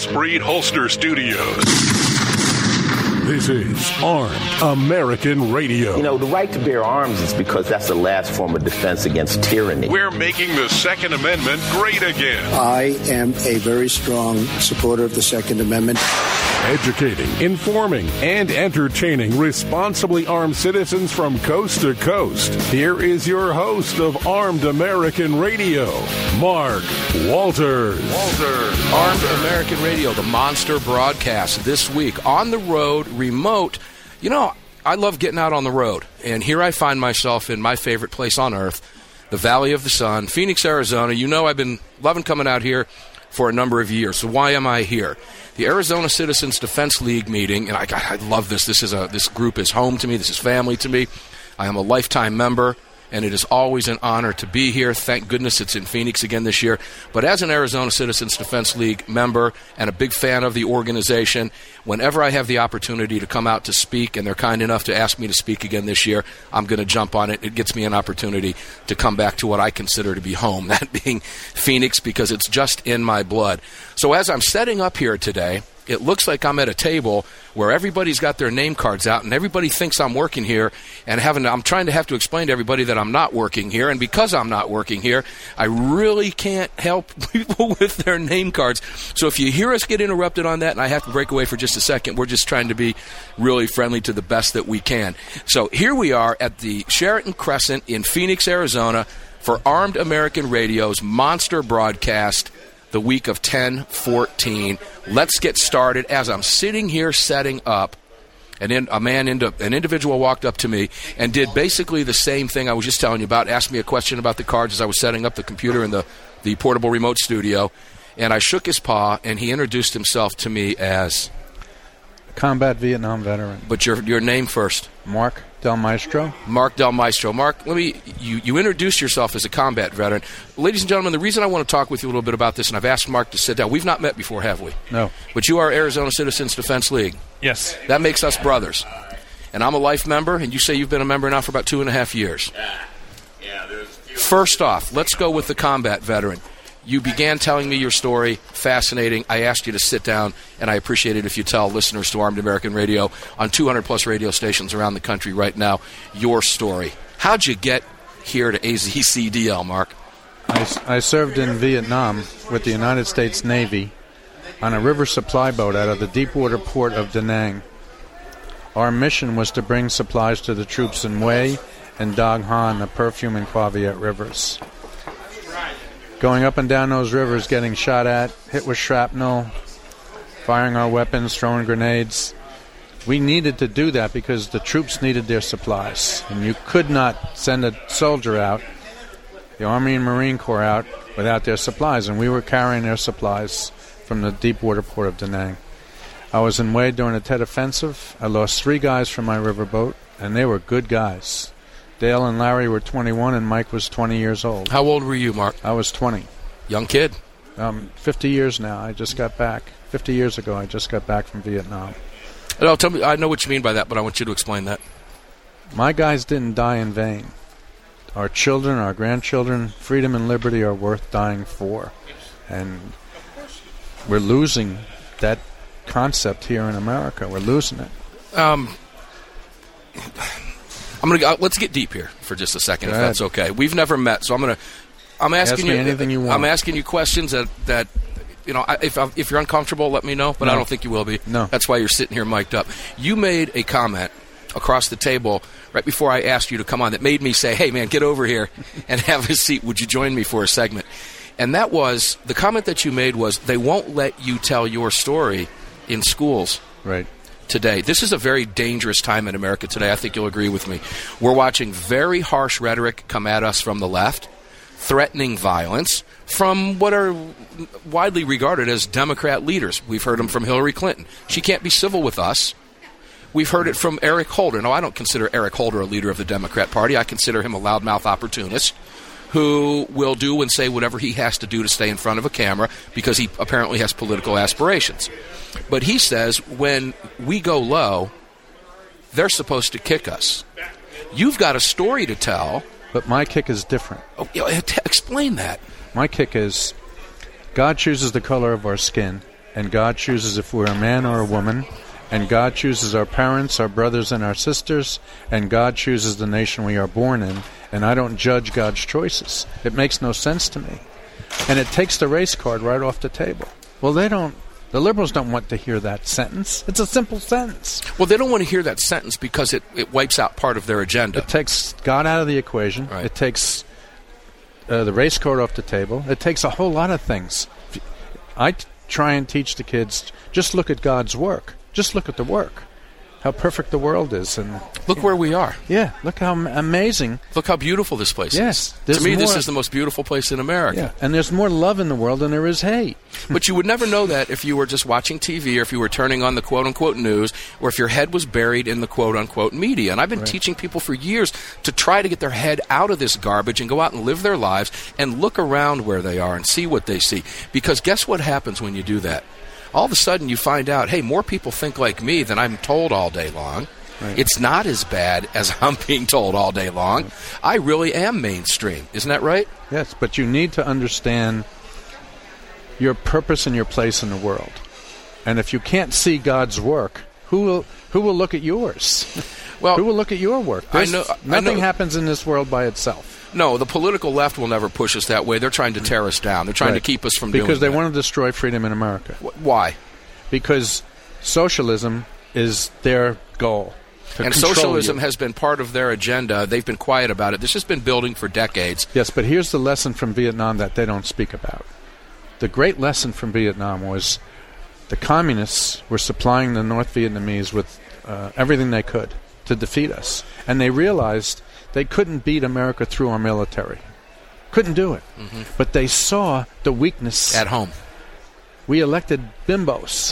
Crossbreed Holster Studios. This is Armed American Radio. You know, the right to bear arms is because that's the last form of defense against tyranny. We're making the Second Amendment great again. I am a very strong supporter of the Second Amendment. Educating, informing, and entertaining responsibly armed citizens from coast to coast. Here is your host of Armed American Radio, Mark Walters. Armed American Radio, the monster broadcast this week on the road, remote. You know, I love getting out on the road, and here I find myself in my favorite place on earth, the Valley of the Sun, Phoenix, Arizona. You know, I've been loving coming out here for a number of years. So why am I here? The Arizona Citizens Defense League meeting, and I love this. This group is home to me. This is family to me. I am a lifetime member, and it is always an honor to be here. Thank goodness it's in Phoenix again this year. But as an Arizona Citizens Defense League member and a big fan of the organization, whenever I have the opportunity to come out to speak, and they're kind enough to ask me to speak again this year, I'm going to jump on it. It gets me an opportunity to come back to what I consider to be home, that being Phoenix, because it's just in my blood. So as I'm setting up here today, it looks like I'm at a table where everybody's got their name cards out and everybody thinks I'm working here, and I'm trying to have to explain to everybody that I'm not working here, and because I'm not working here, I really can't help people with their name cards. So if you hear us get interrupted on that and I have to break away for just a second, we're just trying to be really friendly to the best that we can. So here we are at the Sheraton Crescent in Phoenix, Arizona for Armed American Radio's monster broadcast, the week of 10/14. Let's get started. As I'm sitting here setting up, and then an individual walked up to me and did basically the same thing I was just telling you about, asked me a question about the cards as I was setting up the computer in the portable remote studio, and I shook his paw, and he introduced himself to me as... Combat Vietnam veteran. But your name first. Mark Del Maestro. Mark Del Maestro. Mark, you introduced yourself as a combat veteran. Ladies and gentlemen, the reason I want to talk with you a little bit about this, and I've asked Mark to sit down. We've not met before, have we? No. But you are Arizona Citizens Defense League. Yes. That makes us brothers. And I'm a life member, and you say you've been a member now for about 2.5 years. First off, let's go with the combat veteran. You began telling me your story. Fascinating. I asked you to sit down, and I appreciate it if you tell listeners to Armed American Radio on 200-plus radio stations around the country right now your story. How'd you get here to AZCDL, Mark? I served in Vietnam with the United States Navy on a river supply boat out of the deepwater port of Da Nang. Our mission was to bring supplies to the troops in Hue and Dong Han, the Perfume and Qua Viet rivers. Going up and down those rivers, getting shot at, hit with shrapnel, firing our weapons, throwing grenades. We needed to do that because the troops needed their supplies. And you could not send a soldier out, the Army and Marine Corps out, without their supplies. And we were carrying their supplies from the deepwater port of Da Nang. I was in Hue during the Tet Offensive. I lost 3 guys from my riverboat, and they were good guys. Dale and Larry were 21, and Mike was 20 years old. How old were you, Mark? I was 20. Young kid. 50 years now. I just got back. 50 years ago, I just got back from Vietnam. No, tell me. I know what you mean by that, but I want you to explain that. My guys didn't die in vain. Our children, our grandchildren, freedom and liberty are worth dying for. And we're losing that concept here in America. We're losing it. Let's get deep here for just a second, if that's okay. We've never met, so I'm asking you anything you want. I'm asking you questions that you know. If you're uncomfortable, let me know. But No. I don't think you will be. No. That's why you're sitting here mic'd up. You made a comment across the table right before I asked you to come on that made me say, "Hey, man, get over here and have a seat. Would you join me for a segment?" And that was the comment that you made was they won't let you tell your story in schools. Right. Today. This is a very dangerous time in America today. I think you'll agree with me. We're watching very harsh rhetoric come at us from the left, threatening violence from what are widely regarded as Democrat leaders. We've heard them from Hillary Clinton. She can't be civil with us. We've heard it from Eric Holder. No, I don't consider Eric Holder a leader of the Democrat Party. I consider him a loudmouth opportunist who will do and say whatever he has to do to stay in front of a camera because he apparently has political aspirations. But he says when we go low, they're supposed to kick us. You've got a story to tell. But my kick is different. Oh, explain that. My kick is God chooses the color of our skin, and God chooses if we're a man or a woman, and God chooses our parents, our brothers, and our sisters, and God chooses the nation we are born in, and I don't judge God's choices. It makes no sense to me. And it takes the race card right off the table. Well, the liberals don't want to hear that sentence. It's a simple sentence. Well, they don't want to hear that sentence because it wipes out part of their agenda. It takes God out of the equation. Right. It takes the race card off the table. It takes a whole lot of things. I try and teach the kids, just look at God's work. Just look at the work. How perfect the world is. And look where we are. Yeah, look how amazing. Look how beautiful this place is. To me, this is the most beautiful place in America. Yeah, and there's more love in the world than there is hate. But you would never know that if you were just watching TV or if you were turning on the quote-unquote news or if your head was buried in the quote-unquote media. And I've been teaching people for years to try to get their head out of this garbage and go out and live their lives and look around where they are and see what they see. Because guess what happens when you do that? All of a sudden you find out, hey, more people think like me than I'm told all day long. Right. It's not as bad as I'm being told all day long. I really am mainstream. Isn't that right? Yes, but you need to understand your purpose and your place in the world. And if you can't see God's work, who will look at yours? Well, who will look at your work? Nothing happens in this world by itself. No, the political left will never push us that way. They're trying to tear us down. They're trying to keep us from doing that. Because they want to destroy freedom in America. Why? Because socialism is their goal. And socialism has been part of their agenda. They've been quiet about it. This has been building for decades. Yes, but here's the lesson from Vietnam that they don't speak about. The great lesson from Vietnam was the communists were supplying the North Vietnamese with everything they could to defeat us. And they realized they couldn't beat America through our military. Couldn't do it. Mm-hmm. But they saw the weakness. At home. We elected bimbos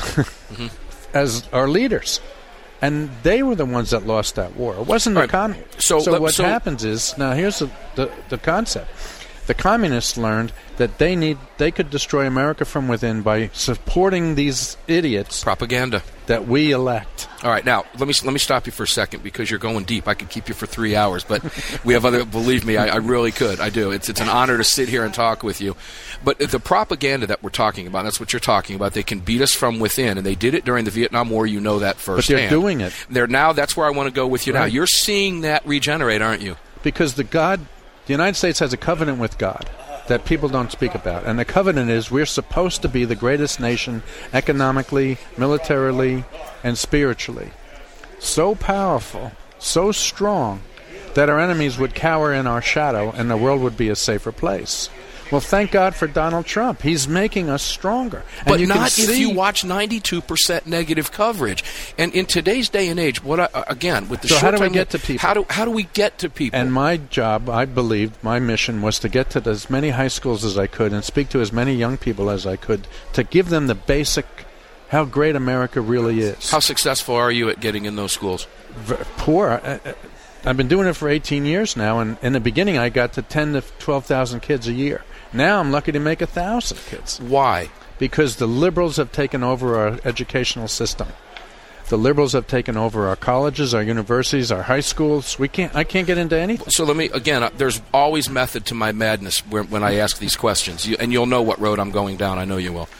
as our leaders. And they were the ones that lost that war. It wasn't the communists. So what happens is, now here's the concept. The communists learned that they could destroy America from within by supporting these idiots. Propaganda. That we elect. All right, now, let me stop you for a second because you're going deep. I could keep you for 3 hours, but we have other, believe me, I really could. I do. It's an honor to sit here and talk with you. But the propaganda that we're talking about, that's what you're talking about. They can beat us from within, and they did it during the Vietnam War. You know that firsthand. But they're doing it. That's where I want to go with you now. You're seeing that regenerate, aren't you? Because the United States has a covenant with God that people don't speak about. And the covenant is we're supposed to be the greatest nation economically, militarily, and spiritually. So powerful, so strong, that our enemies would cower in our shadow and the world would be a safer place. Well, thank God for Donald Trump. He's making us stronger. But not if you watch 92% negative coverage. And in today's day and age, with the so how do we get to people? How do we get to people? And my job, I believed, my mission was to get to as many high schools as I could and speak to as many young people as I could to give them the basic, how great America really is. How successful are you at getting in those schools? Poor. I've been doing it for 18 years now, and in the beginning I got to 10 to 12,000 kids a year. Now I'm lucky to make 1,000 kids. Why? Because the liberals have taken over our educational system. The liberals have taken over our colleges, our universities, our high schools. I can't get into anything. So there's always method to my madness when I ask these questions. And you'll know what road I'm going down. I know you will.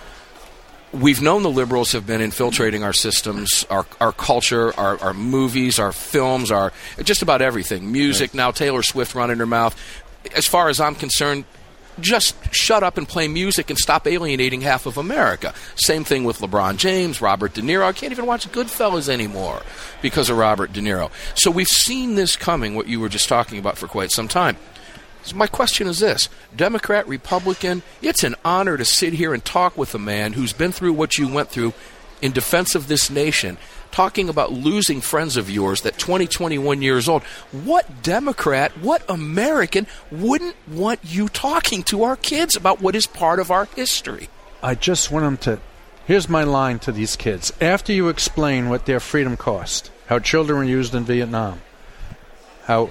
We've known the liberals have been infiltrating our systems, our culture, our movies, our films, our just about everything. Music, right. Now Taylor Swift running her mouth. As far as I'm concerned, just shut up and play music and stop alienating half of America. Same thing with LeBron James, Robert De Niro. I can't even watch Goodfellas anymore because of Robert De Niro. So we've seen this coming, what you were just talking about, for quite some time. So my question is this. Democrat, Republican, it's an honor to sit here and talk with a man who's been through what you went through in defense of this nation, talking about losing friends of yours that 21 years old. What Democrat, what American wouldn't want you talking to our kids about what is part of our history? I just want them to... Here's my line to these kids. After you explain what their freedom cost, how children were used in Vietnam, how...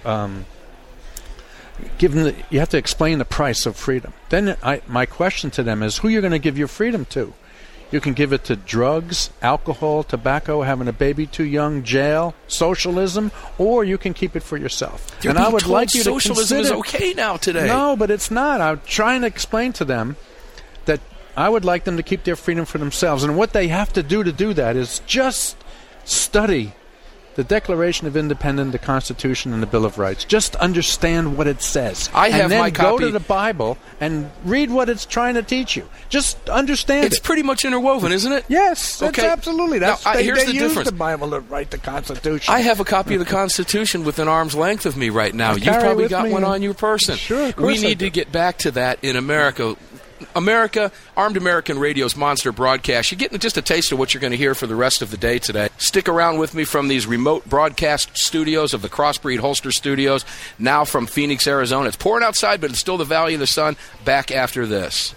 you have to explain the price of freedom. Then my question to them is, who you're going to give your freedom to? You can give it to drugs, alcohol, tobacco, having a baby too young, jail, socialism, or you can keep it for yourself. And I would like you to consider... Socialism is okay now today. No, but it's not. I'm trying to explain to them that I would like them to keep their freedom for themselves. And what they have to do that is just study the Declaration of Independence, the Constitution, and the Bill of Rights. Just understand what it says. I have my copy. Go to the Bible and read what it's trying to teach you. Just understand It's pretty much interwoven, isn't it? Yes, Okay. it's absolutely. That's Now, here's they the use difference. the Bible to write the Constitution. I have a copy of the Constitution within arm's length of me right now. I You've carry it probably with got me. one on your person. Sure, of course We I need do. to get back to that in America. Armed American Radio's Monster Broadcast. You're getting just a taste of what you're going to hear for the rest of the day today. Stick around with me from these remote broadcast studios of the Crossbreed Holster Studios, now from Phoenix, Arizona. It's pouring outside, but it's still the Valley of the Sun. Back after this.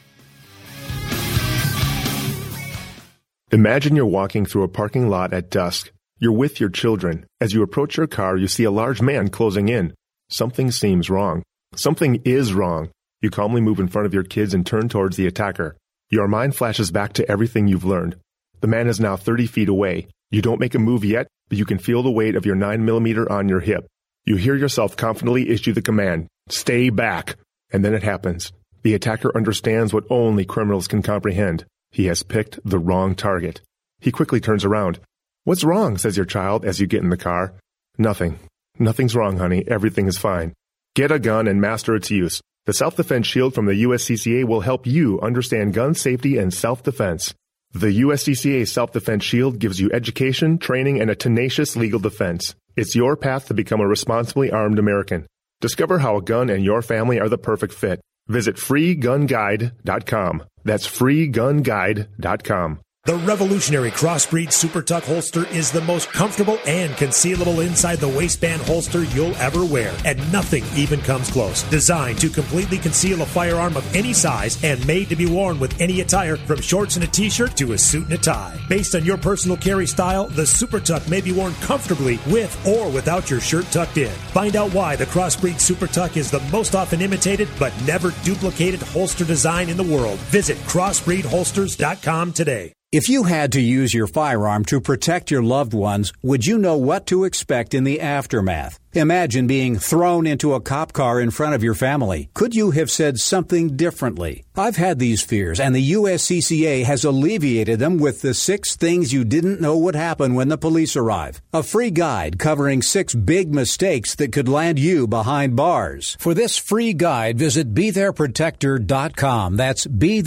Imagine you're walking through a parking lot at dusk. You're with your children. As you approach your car, you see a large man closing in. Something seems wrong. Something is wrong. You calmly move in front of your kids and turn towards the attacker. Your mind flashes back to everything you've learned. The man is now 30 feet away. You don't make a move yet, but you can feel the weight of your 9mm on your hip. You hear yourself confidently issue the command, "Stay back." And then it happens. The attacker understands what only criminals can comprehend. He has picked the wrong target. He quickly turns around. "What's wrong?" says your child as you get in the car. "Nothing. Nothing's wrong, honey. Everything is fine. Get a gun and master its use. The Self-Defense Shield from the USCCA will help you understand gun safety and self-defense. The USCCA Self-Defense Shield gives you education, training, and a tenacious legal defense. It's your path to become a responsibly armed American. Discover how a gun and your family are the perfect fit. Visit freegunguide.com. That's freegunguide.com. The revolutionary Crossbreed Super Tuck holster is the most comfortable and concealable inside the waistband holster you'll ever wear, and nothing even comes close. Designed to completely conceal a firearm of any size and made to be worn with any attire, from shorts and a t-shirt to a suit and a tie. Based on your personal carry style, the Super Tuck may be worn comfortably with or without your shirt tucked in. Find out why the Crossbreed Super Tuck is the most often imitated but never duplicated holster design in the world. Visit crossbreedholsters.com today. If you had to use your firearm to protect your loved ones, would you know what to expect in the aftermath? Imagine being thrown into a cop car in front of your family. Could you have said something differently? I've had these fears, and the USCCA has alleviated them with the 6 things you didn't know would happen when the police arrive. A free guide covering 6 big mistakes that could land you behind bars. For this free guide, visit BeThereProtector.com. That's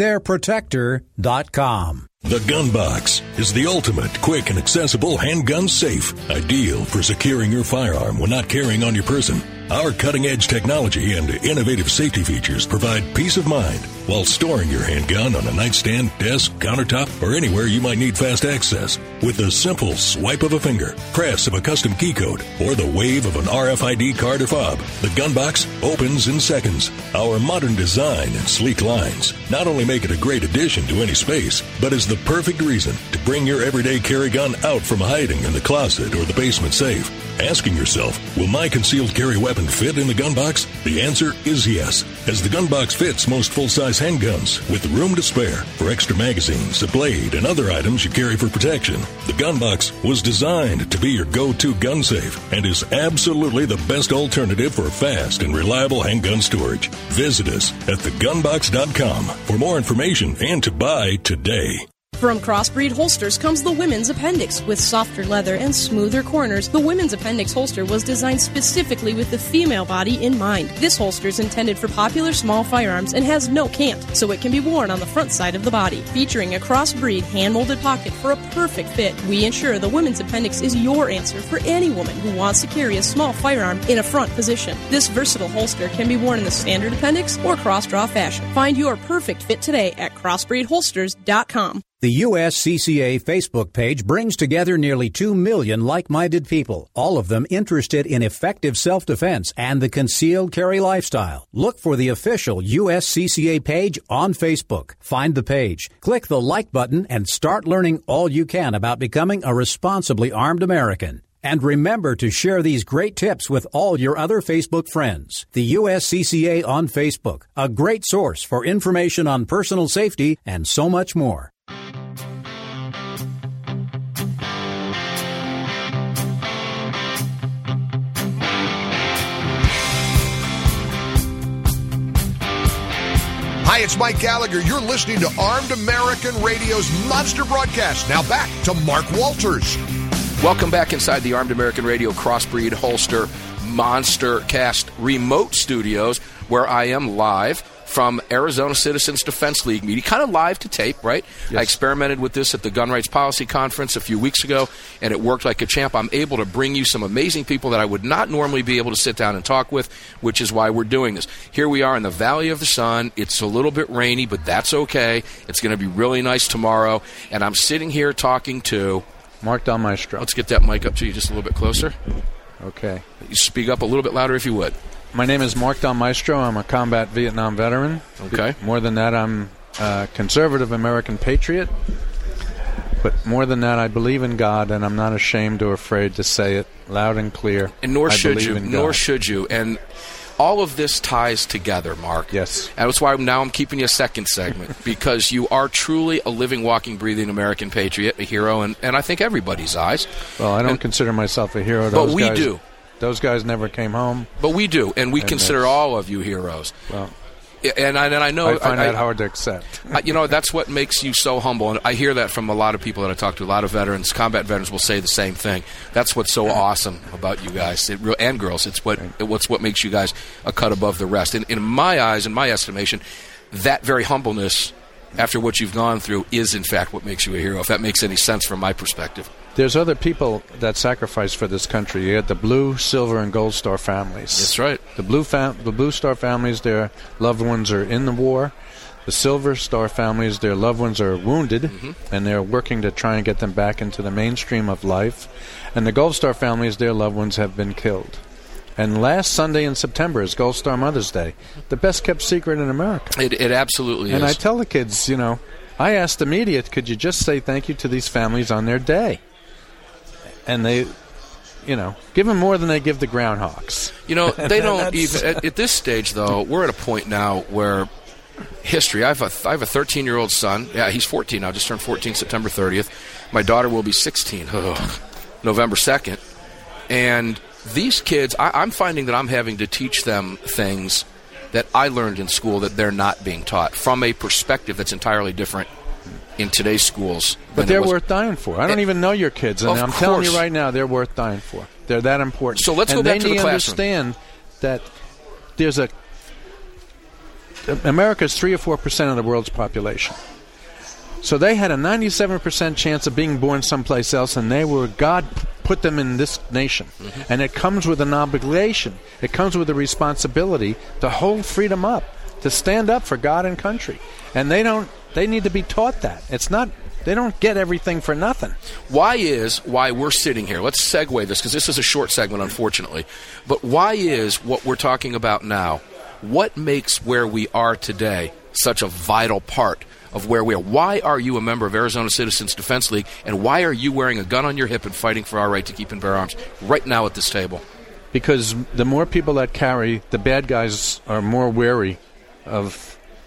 BeThereProtector.com. The Gun Box is the ultimate, quick, and accessible handgun safe, ideal for securing your firearm when not carrying on your person. Our cutting-edge technology and innovative safety features provide peace of mind while storing your handgun on a nightstand, desk, countertop, or anywhere you might need fast access. With the simple swipe of a finger, press of a custom key code, or the wave of an RFID card or fob, the Gun Box opens in seconds. Our modern design and sleek lines not only make it a great addition to any space, but is the perfect reason to bring your everyday carry gun out from hiding in the closet or the basement safe. Asking yourself, will my concealed carry weapon fit in the gun box? The answer is yes, as the gun box fits most full-size handguns with room to spare for extra magazines, a blade, and other items you carry for protection. The gun box was designed to be your go-to gun safe and is absolutely the best alternative for fast and reliable handgun storage. Visit us at thegunbox.com for more information and to buy today. From Crossbreed Holsters comes the Women's Appendix. With softer leather and smoother corners, the Women's Appendix holster was designed specifically with the female body in mind. This holster is intended for popular small firearms and has no cant, so it can be worn on the front side of the body. Featuring a Crossbreed hand-molded pocket for a perfect fit, we ensure the Women's Appendix is your answer for any woman who wants to carry a small firearm in a front position. This versatile holster can be worn in the standard appendix or cross-draw fashion. Find your perfect fit today at crossbreedholsters.com. The USCCA Facebook page brings together nearly 2 million like-minded people, all of them interested in effective self-defense and the concealed carry lifestyle. Look for the official USCCA page on Facebook. Find the page, click the like button, and start learning all you can about becoming a responsibly armed American. And remember to share these great tips with all your other Facebook friends. The USCCA on Facebook, a great source for information on personal safety and so much more. Hi, it's Mike Gallagher. You're listening to Armed American Radio's Monster Broadcast. Now back to Mark Walters. Welcome back inside the Armed American Radio Crossbreed Holster Monster Cast remote studios, where I am live from Arizona Citizens Defense League meeting. Kind of live to tape, right? Yes. I experimented with this at the Gun Rights Policy Conference a few weeks ago, and it worked like a champ. I'm able to bring you some amazing people that I would not normally be able to sit down and talk with, which is why we're doing this. Here we are in the Valley of the Sun. It's a little bit rainy, but that's okay. It's going to be really nice tomorrow, and I'm sitting here talking to Mark Del Maestro. Let's get that mic up to you just a little bit closer. Okay. You speak up a little bit louder if you would. My name is Mark Del Maestro. I'm a combat Vietnam veteran. Okay. More than that, I'm a conservative American patriot. But more than that, I believe in God, and I'm not ashamed or afraid to say it loud and clear. And nor should you. Nor should you. And all of this ties together, Mark. Yes. And that's why now I'm keeping you a second segment, because you are truly a living, walking, breathing American patriot, a hero, and I think everybody's eyes. Well, I don't consider myself a hero. But we do. Those guys never came home. But we do, and we consider all of you heroes. Well, and I know I find that hard to accept. That's what makes you so humble, and I hear that from a lot of people that I talk to. A lot of veterans, combat veterans, will say the same thing. That's what's so awesome about you guys and girls. It's what makes you guys a cut above the rest. In my eyes, in my estimation, that very humbleness, after what you've gone through, is in fact what makes you a hero. If that makes any sense from my perspective. There's other people that sacrifice for this country. You had the Blue, Silver, and Gold Star families. That's right. The Blue Star families, their loved ones are in the war. The Silver Star families, their loved ones are wounded, and they're working to try and get them back into the mainstream of life. And the Gold Star families, their loved ones have been killed. And last Sunday in September is Gold Star Mother's Day, the best-kept secret in America. It absolutely is. And I tell the kids, I asked the media, could you just say thank you to these families on their day? And they, give them more than they give the groundhogs. They don't even, at this stage, though, we're at a point now where history, I have a 13-year-old son. Yeah, he's 14 now, just turned 14 September 30th. My daughter will be 16 November 2nd. And these kids, I'm finding that I'm having to teach them things that I learned in school that they're not being taught from a perspective that's entirely different in today's schools. But they're worth dying for. I don't even know your kids, and I'm telling you right now, they're worth dying for. They're that important. So let's go back to the classroom. They understand that there's America's 3 or 4% of the world's population. So they had a 97% chance of being born someplace else, and God put them in this nation. And it comes with an obligation. It comes with a responsibility to hold freedom up, to stand up for God and country. And they need to be taught that. They don't get everything for nothing. Why we're sitting here, let's segue this, because this is a short segment, unfortunately, but why is what we're talking about now, what makes where we are today such a vital part of where we are? Why are you a member of Arizona Citizens Defense League, and why are you wearing a gun on your hip and fighting for our right to keep and bear arms right now at this table? Because the more people that carry, the bad guys are more wary of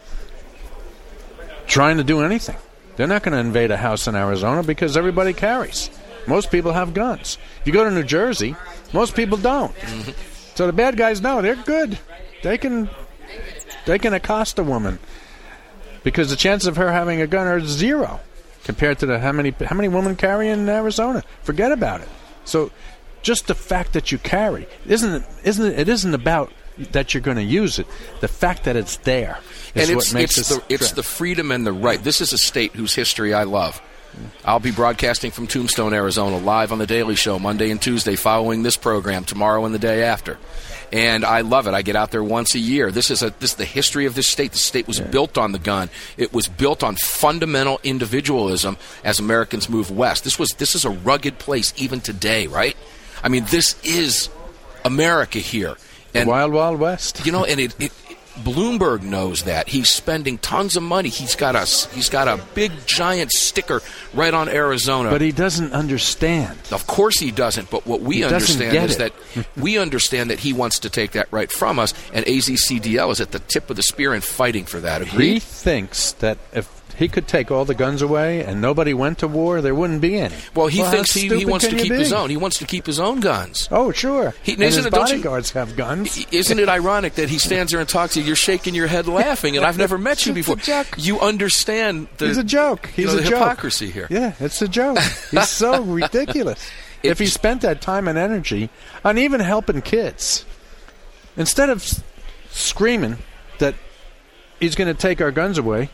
trying to do anything. They're not going to invade a house in Arizona because everybody carries. Most people have guns. If you go to New Jersey, most people don't. So the bad guys know they're good. They can accost a woman because the chances of her having a gun are 0 compared to how many women carry in Arizona. Forget about it. So just the fact that you carry isn't about that you're going to use it. The fact that it's there is what makes it's the freedom and the right. This is a state whose history I love. I'll be broadcasting from Tombstone, Arizona, live on The Daily Show Monday and Tuesday following this program, tomorrow and the day after. And I love it. I get out there once a year. This is the history of this state. The state was built on the gun. It was built on fundamental individualism as Americans move west. This is a rugged place even today, right? I mean, this is America here. And, Wild, Wild West. And Bloomberg knows that. He's spending tons of money. He's got a big giant sticker right on Arizona. But he doesn't understand. Of course he doesn't. But what we understand is that we understand that he wants to take that right from us, and AZCDL is at the tip of the spear and fighting for that. Agreed? He thinks that if he could take all the guns away and nobody went to war, there wouldn't be any. Well, he thinks he wants to keep his own. He wants to keep his own guns. Oh, sure. And his bodyguards have guns. Isn't it ironic that he stands there and talks to you? You're shaking your head laughing, and I've never met you before. You understand He's a joke. He's the a joke. hypocrisy here. Yeah, it's a joke. He's so ridiculous. If he spent that time and energy on even helping kids, instead of screaming that he's going to take our guns away,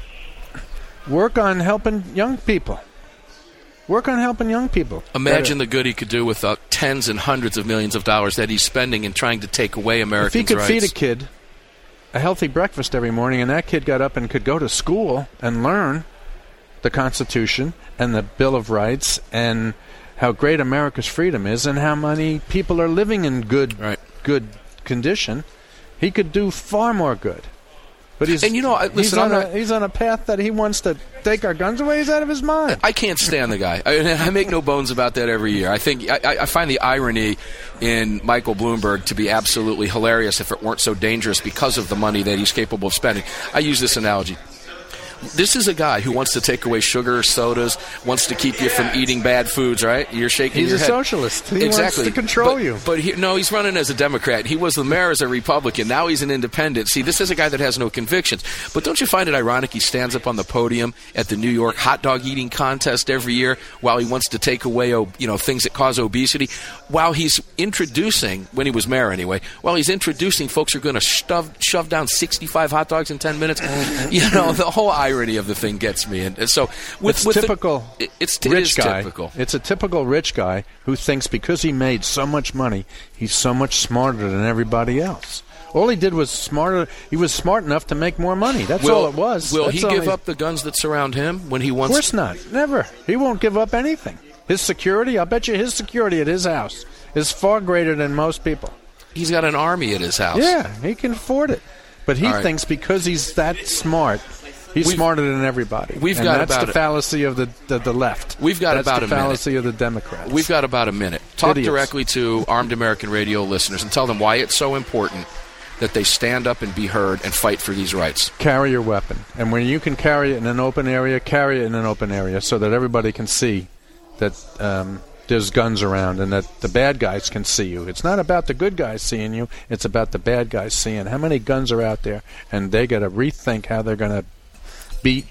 work on helping young people. Work on helping young people. Imagine the good he could do with tens and hundreds of millions of dollars that he's spending in trying to take away Americans' rights. If he could feed a kid a healthy breakfast every morning and that kid got up and could go to school and learn the Constitution and the Bill of Rights and how great America's freedom is and how many people are living in good condition, he could do far more good. But he's on a path that he wants to take our guns away. He's out of his mind. I can't stand the guy. I make no bones about that every year. I think I find the irony in Michael Bloomberg to be absolutely hilarious if it weren't so dangerous because of the money that he's capable of spending. I use this analogy. This is a guy who wants to take away sugar, sodas, wants to keep you from eating bad foods, right? You're shaking your head. He's a socialist. He wants to control you. But he's running as a Democrat. He was the mayor as a Republican. Now he's an independent. See, this is a guy that has no convictions. But don't you find it ironic he stands up on the podium at the New York hot dog eating contest every year while he wants to take away things that cause obesity? While he's introducing, when he was mayor anyway, while he's introducing folks are going to shove down 65 hot dogs in 10 minutes. The whole irony of the thing gets me. And so it's typical. It's typical. It's a typical rich guy who thinks because he made so much money, he's so much smarter than everybody else. All he did was smarter. He was smart enough to make more money. That's all it was. Will he give up the guns that surround him when he wants? Of course not. Never. He won't give up anything. His security, I'll bet you his security at his house is far greater than most people. He's got an army at his house. Yeah, he can afford it. But he thinks because he's that smart, he's smarter than everybody. That's the fallacy of the left. We've got about a minute. That's the fallacy of the Democrats. We've got about a minute. Talk directly to Armed American Radio listeners and tell them why it's so important that they stand up and be heard and fight for these rights. Carry your weapon. And when you can carry it in an open area, carry it in an open area so that everybody can see that there's guns around and that the bad guys can see you. It's not about the good guys seeing you. It's about the bad guys seeing how many guns are out there, and they got to rethink how they're going to beat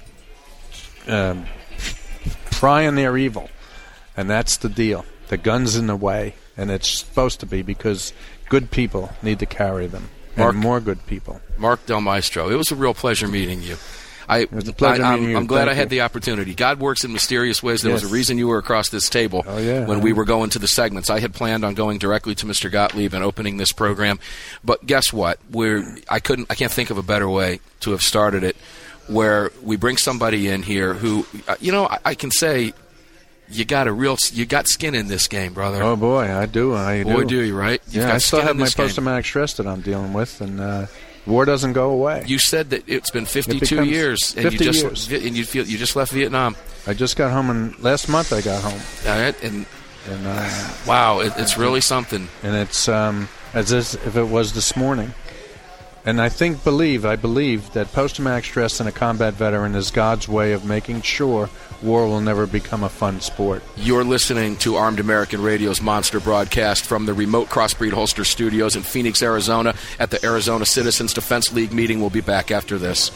prying their evil. And that's the deal. The gun's in the way, and it's supposed to be because good people need to carry them. And more good people. Mark Del Maestro, it was a real pleasure meeting you. It was a pleasure meeting you. I'm glad I had the opportunity. God works in mysterious ways. There was a reason you were across this table when we were going to the segments. I had planned on going directly to Mr. Gottlieb and opening this program, but guess what? I can't think of a better way to have started it, where we bring somebody in here who, I can say, you got skin in this game, brother. Oh boy, I do. Boy, do you, right? I still have my post-traumatic stress that I'm dealing with, and war doesn't go away. You said that it's been 52 years, and you just left Vietnam. I just got home, and last month I got home. All right, and wow, it's really something. And it's as if it was this morning. And I believe that post-traumatic stress in a combat veteran is God's way of making sure war will never become a fun sport. You're listening to Armed American Radio's Monster broadcast from the remote Crossbreed Holster Studios in Phoenix, Arizona at the Arizona Citizens Defense League meeting. We'll be back after this.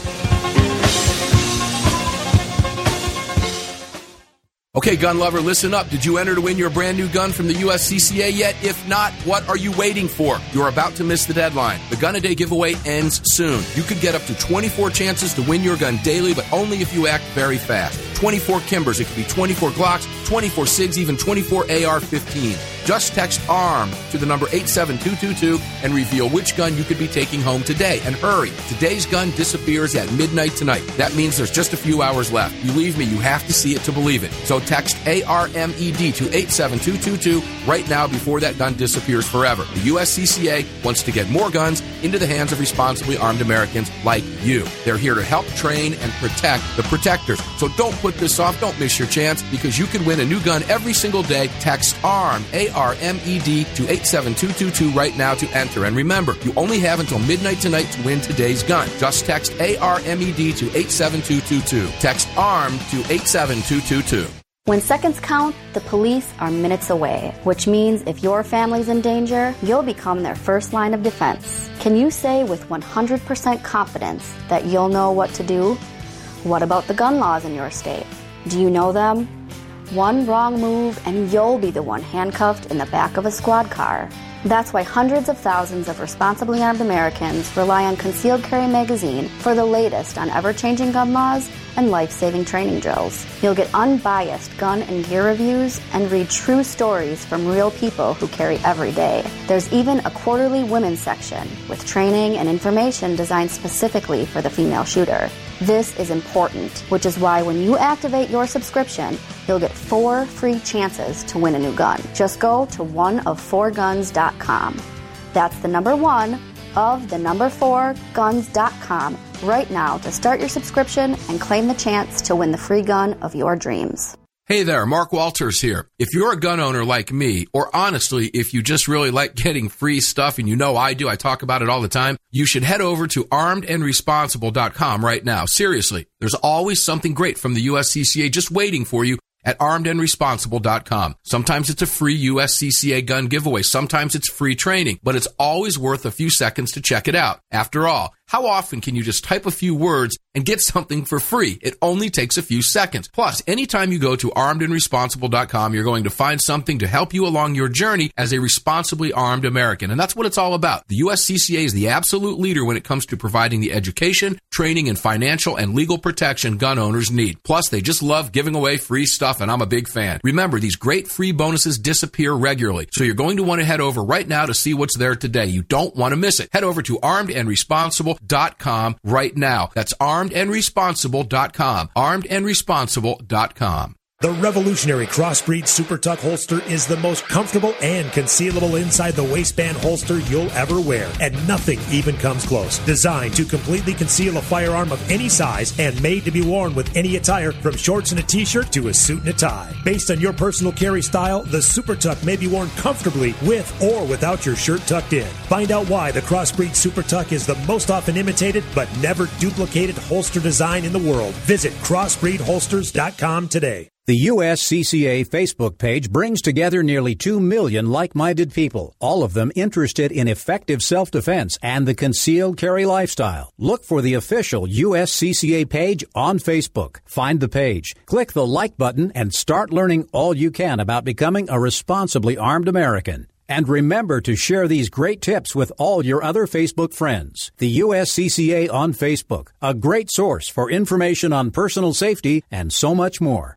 Okay, gun lover, listen up. Did you enter to win your brand new gun from the USCCA yet? If not, what are you waiting for? You're about to miss the deadline. The Gun-A-Day giveaway ends soon. You could get up to 24 chances to win your gun daily, but only if you act very fast. 24 Kimbers, it could be 24 Glocks, 24 SIGs, even 24 AR-15. Just text ARM to the number 87222 and reveal which gun you could be taking home today. And hurry, today's gun disappears at midnight tonight. That means there's just a few hours left. Believe me, you have to see it to believe it. So text ARMED to 87222 right now before that gun disappears forever. The USCCA wants to get more guns into the hands of responsibly armed Americans like you. They're here to help train and protect the protectors. So don't put this off. Don't miss your chance because you can win a new gun every single day. Text ARM, ARMED ARMED to 87222 right now to enter. And remember, you only have until midnight tonight to win today's gun. Just text ARMED to 87222. Text ARMED to 87222. When seconds count, the police are minutes away, which means if your family's in danger, you'll become their first line of defense. Can you say with 100% confidence that you'll know what to do? What about the gun laws in your state? Do you know them? One wrong move and you'll be the one handcuffed in the back of a squad car. That's why hundreds of thousands of responsibly armed Americans rely on Concealed Carry Magazine for the latest on ever-changing gun laws and life-saving training drills. You'll get unbiased gun and gear reviews and read true stories from real people who carry every day. There's even a quarterly women's section with training and information designed specifically for the female shooter. This is important, which is why when you activate your subscription, you'll get 4 free chances to win a new gun. Just go to oneof4guns.com. That's the number 1 of the number 4guns.com right now to start your subscription and claim the chance to win the free gun of your dreams. Hey there, Mark Walters here. If you're a gun owner like me, or honestly, if you just really like getting free stuff, and you know I do, I talk about it all the time, you should head over to armedandresponsible.com right now. Seriously, there's always something great from the USCCA just waiting for you at armedandresponsible.com. Sometimes it's a free USCCA gun giveaway. Sometimes it's free training, but it's always worth a few seconds to check it out. After all, how often can you just type a few words and get something for free? It only takes a few seconds. Plus, anytime you go to armedandresponsible.com, you're going to find something to help you along your journey as a responsibly armed American. And that's what it's all about. The USCCA is the absolute leader when it comes to providing the education, training, and financial and legal protection gun owners need. Plus, they just love giving away free stuff, and I'm a big fan. Remember, these great free bonuses disappear regularly, so you're going to want to head over right now to see what's there today. You don't want to miss it. Head over to armedandresponsible.com right now. That's armedandresponsible.com. armedandresponsible.com. The revolutionary Crossbreed Super Tuck holster is the most comfortable and concealable inside the waistband holster you'll ever wear, and nothing even comes close. Designed to completely conceal a firearm of any size and made to be worn with any attire, from shorts and a t-shirt to a suit and a tie. Based on your personal carry style, the Super Tuck may be worn comfortably with or without your shirt tucked in. Find out why the Crossbreed Super Tuck is the most often imitated but never duplicated holster design in the world. Visit crossbreedholsters.com today. The USCCA Facebook page brings together nearly 2 million like-minded people, all of them interested in effective self-defense and the concealed carry lifestyle. Look for the official USCCA page on Facebook. Find the page, click the like button, and start learning all you can about becoming a responsibly armed American. And remember to share these great tips with all your other Facebook friends. The USCCA on Facebook, a great source for information on personal safety and so much more.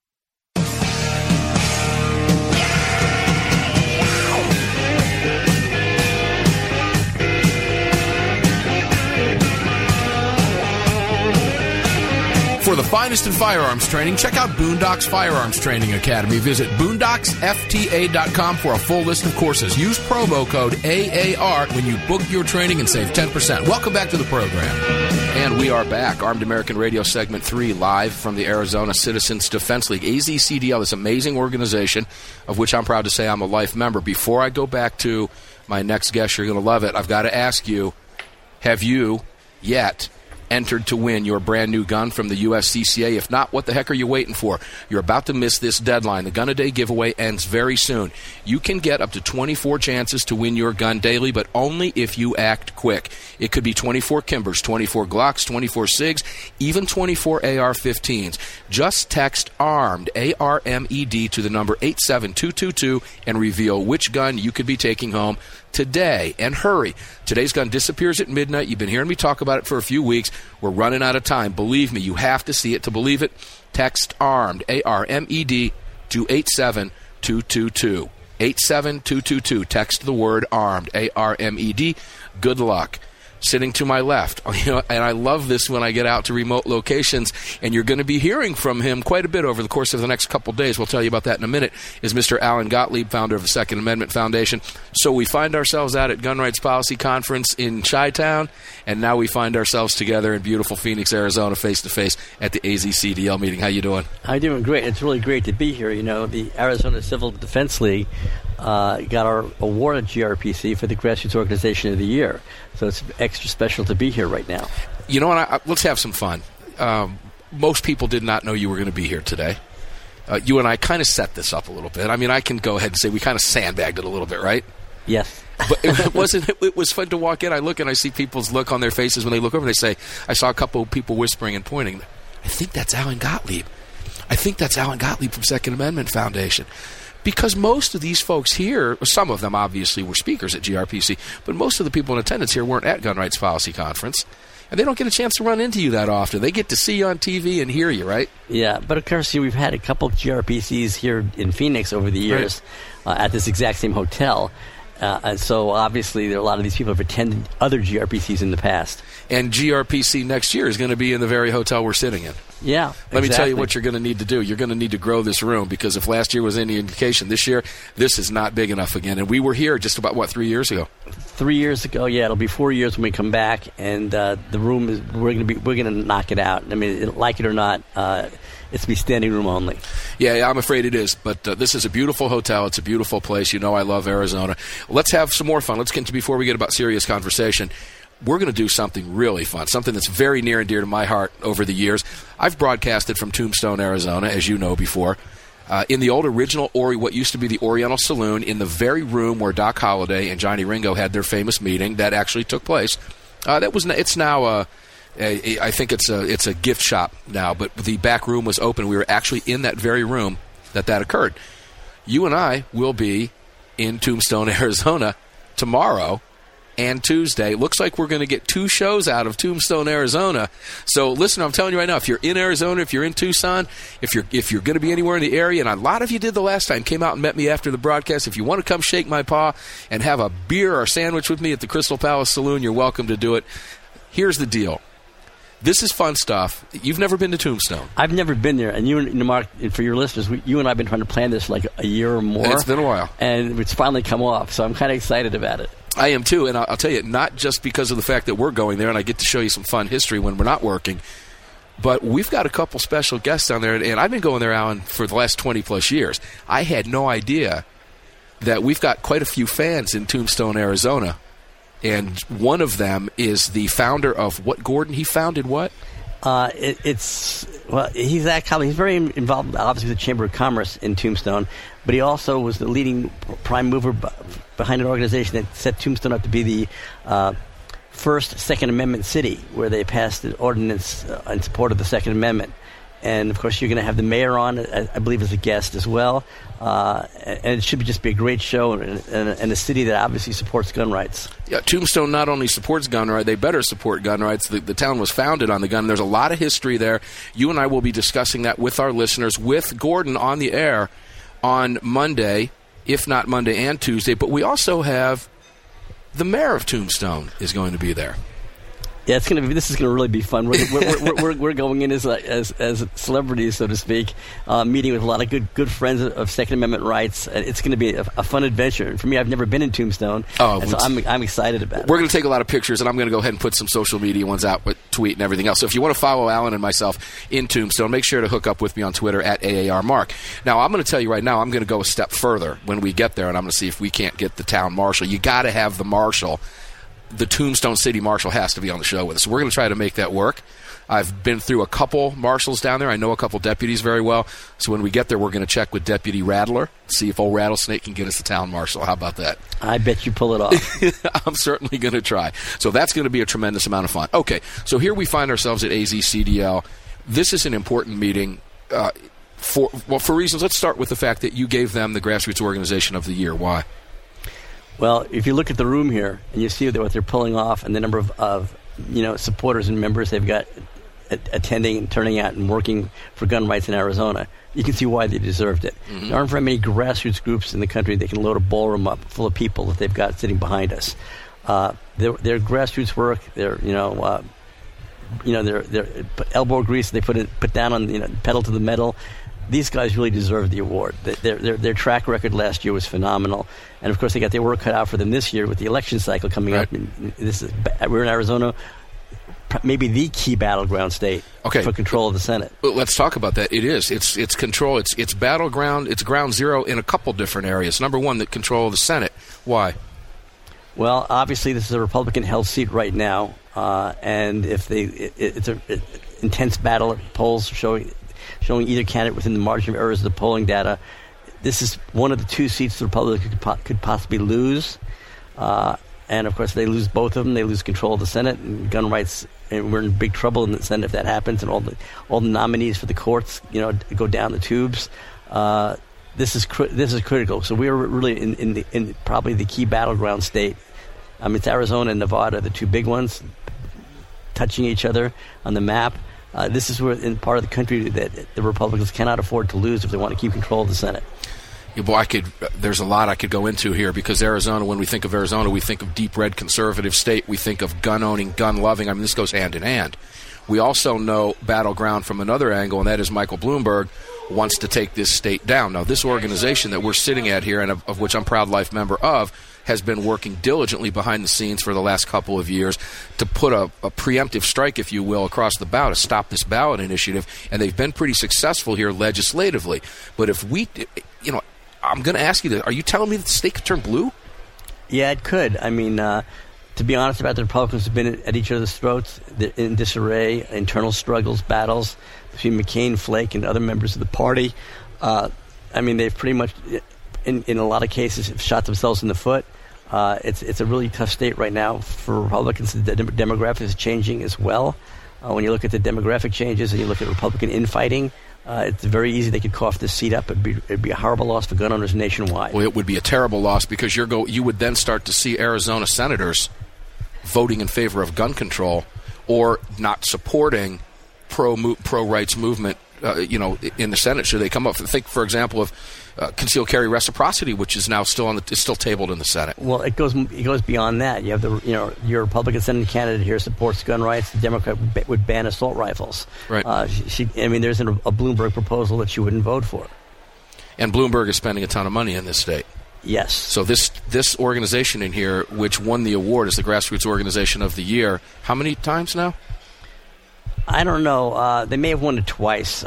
For the finest in firearms training, check out Boondocks Firearms Training Academy. Visit boondocksfta.com for a full list of courses. Use promo code AAR when you book your training and save 10%. Welcome back to the program. And we are back. Armed American Radio Segment 3, live from the Arizona Citizens Defense League. AZCDL, this amazing organization of which I'm proud to say I'm a life member. Before I go back to my next guest, you're going to love it. I've got to ask you, have you yet entered to win your brand new gun from the USCCA? If not, what the heck are you waiting for? You're about to miss this deadline. The Gun a Day giveaway ends very soon. You can get up to 24 chances to win your gun daily, but only if you act quick. It could be 24 Kimbers, 24 Glocks, 24 SIGs, even 24 AR-15s. Just text ARMED, A-R-M-E-D, to the number 87222 and reveal which gun you could be taking home today. And hurry. Today's gun disappears at midnight. You've been hearing me talk about it for a few weeks. We're running out of time. Believe me, you have to see it to believe it. Text ARMED, A-R-M-E-D, to 87222. 87222. Text the word ARMED, A-R-M-E-D. Good luck. Sitting to my left, and I love this when I get out to remote locations, and you're going to be hearing from him quite a bit over the course of the next couple days. We'll tell you about that in a minute, is Mr. Alan Gottlieb, founder of the Second Amendment Foundation. So we find ourselves out at Gun Rights Policy Conference in Chi-Town, and now we find ourselves together in beautiful Phoenix, Arizona, face-to-face at the AZCDL meeting. How you doing? I'm doing great. It's really great to be here. You know, the Arizona Civil Defense League got our award at GRPC for the Grassroots Organization of the Year. So it's extra special to be here right now. You know what? Let's have some fun. Most people did not know you were going to be here today. You and I kind of set this up a little bit. I mean, I can go ahead and say we kind of sandbagged it a little bit, right? Yes. But it was fun to walk in. I look and I see people's look on their faces when they look over and they say, I saw a couple of people whispering and pointing. I think that's Alan Gottlieb. I think that's Alan Gottlieb from Second Amendment Foundation. Because most of these folks here, some of them obviously were speakers at GRPC, but most of the people in attendance here weren't at Gun Rights Policy Conference. And they don't get a chance to run into you that often. They get to see you on TV and hear you, right? Yeah, but of course, we've had a couple of GRPCs here in Phoenix over the years at this exact same hotel. And so obviously, there are a lot of these people have attended other GRPCs in the past. And GRPC next year is going to be in the very hotel we're sitting in. Yeah, Let me tell you what you're going to need to do. You're going to need to grow this room, because if last year was any indication, this year, this is not big enough again. And we were here just about, 3 years ago? 3 years ago, yeah. It'll be 4 years when we come back, and the room is we're going to knock it out. I mean, like it or not, it's be standing room only. Yeah, I'm afraid it is. But this is a beautiful hotel. It's a beautiful place. You know, I love Arizona. Let's have some more fun. Let's get to, before we get about serious conversation, we're going to do something really fun, something that's very near and dear to my heart over the years. I've broadcasted from Tombstone, Arizona, as you know before, in the old original what used to be the Oriental Saloon, in the very room where Doc Holliday and Johnny Ringo had their famous meeting that actually took place. It's now I think it's a gift shop now, but the back room was open. We were actually in that very room that occurred. You and I will be in Tombstone, Arizona tomorrow and Tuesday. Looks like we're going to get 2 shows out of Tombstone, Arizona. So listen, I'm telling you right now, if you're in Arizona, if you're in Tucson, if you're going to be anywhere in the area, and a lot of you did the last time, came out and met me after the broadcast, if you want to come shake my paw and have a beer or a sandwich with me at the Crystal Palace Saloon, you're welcome to do it. Here's the deal. This is fun stuff. You've never been to Tombstone. I've never been there. And you and Mark, for your listeners, you and I have been trying to plan this like a year or more. It's been a while. And it's finally come off. So I'm kind of excited about it. I am too. And I'll tell you, not just because of the fact that we're going there and I get to show you some fun history when we're not working, but we've got a couple special guests down there. And I've been going there, Alan, for the last 20-plus years. I had no idea that we've got quite a few fans in Tombstone, Arizona. And one of them is the founder of what, Gordon? He founded what? He's very involved, obviously, with the Chamber of Commerce in Tombstone, but he also was the leading prime mover behind an organization that set Tombstone up to be the first Second Amendment city, where they passed an ordinance in support of the Second Amendment. And, of course, you're going to have the mayor on, I believe, as a guest as well. And it should just be a great show and a city that obviously supports gun rights. Yeah, Tombstone not only supports gun rights, they better support gun rights. The town was founded on the gun. There's a lot of history there. You and I will be discussing that with our listeners, with Gordon on the air on Monday, if not Monday and Tuesday. But we also have the mayor of Tombstone is going to be there. Yeah, this is going to really be fun. We're going in as celebrities, so to speak, meeting with a lot of good friends of Second Amendment rights. It's going to be a fun adventure. For me, I've never been in Tombstone, so I'm excited about it. We're going to take a lot of pictures, and I'm going to go ahead and put some social media ones out with tweet and everything else. So if you want to follow Alan and myself in Tombstone, make sure to hook up with me on Twitter at AARMark. Now, I'm going to tell you right now, I'm going to go a step further when we get there, and I'm going to see if we can't get the town marshal. You got to have the marshal. The Tombstone City Marshal has to be on the show with us. So we're going to try to make that work. I've been through a couple marshals down there. I know a couple deputies very well. So when we get there, we're going to check with Deputy Rattler, see if old Rattlesnake can get us the town marshal. How about that? I bet you pull it off. I'm certainly going to try. So that's going to be a tremendous amount of fun. Okay, so here we find ourselves at AZCDL. This is an important meeting for reasons. Let's start with the fact that you gave them the Grassroots Organization of the Year. Why? Well, if you look at the room here and you see what they're pulling off and the number of supporters and members they've got attending and turning out and working for gun rights in Arizona, you can see why they deserved it. Mm-hmm. There aren't very many grassroots groups in the country that can load a ballroom up full of people that they've got sitting behind us. Their grassroots work, their elbow grease they put down on pedal to the metal. These guys really deserve the award. Their track record last year was phenomenal, and of course they got their work cut out for them this year with the election cycle coming up. And we're in Arizona. maybe the key battleground state for control of the Senate. Well, let's talk about that. It is. It's control. It's battleground. It's ground zero in a couple different areas. Number one, the control of the Senate. Why? Well, obviously, this is a Republican-held seat right now, and if it's an intense battle at polls showing either candidate within the margin of errors of the polling data. This is one of the two seats the Republicans could possibly lose. And, of course, they lose both of them. They lose control of the Senate and gun rights. And we're in big trouble in the Senate if that happens. And all the nominees for the courts, go down the tubes. This is critical. So we're really in probably the key battleground state. It's Arizona and Nevada, the two big ones, touching each other on the map. This is where in part of the country that the Republicans cannot afford to lose if they want to keep control of the Senate. Yeah, boy, there's a lot I could go into here because Arizona, when we think of Arizona, we think of deep red conservative state. We think of gun-owning, gun-loving. I mean, this goes hand in hand. We also know battleground from another angle, and that is Michael Bloomberg wants to take this state down. Now, this organization that we're sitting at here, and of which I'm Proud Life member of, has been working diligently behind the scenes for the last couple of years to put a preemptive strike, if you will, across the bow to stop this ballot initiative, and they've been pretty successful here legislatively. But if we, I'm going to ask you this. Are you telling me that the state could turn blue? Yeah, it could. I mean, to be honest about it, the Republicans have been at each other's throats. They're in disarray, internal struggles, battles between McCain, Flake, and other members of the party. They've pretty much, in a lot of cases, shot themselves in the foot. It's a really tough state right now for Republicans. The demographic is changing as well. When you look at the demographic changes and you look at Republican infighting, it's very easy they could cough this seat up. It'd be a horrible loss for gun owners nationwide. Well, it would be a terrible loss because you would then start to see Arizona senators voting in favor of gun control or not supporting pro-rights movement, in the Senate. Should they come up? Think, for example, of concealed carry reciprocity, which is now still tabled in the Senate. Well, it goes beyond that. You have your Republican Senate candidate here supports gun rights. The Democrat would ban assault rifles. Right. There's a Bloomberg proposal that she wouldn't vote for. And Bloomberg is spending a ton of money in this state. Yes. So this organization in here, which won the award as the Grassroots Organization of the Year, how many times now? I don't know. They may have won it twice.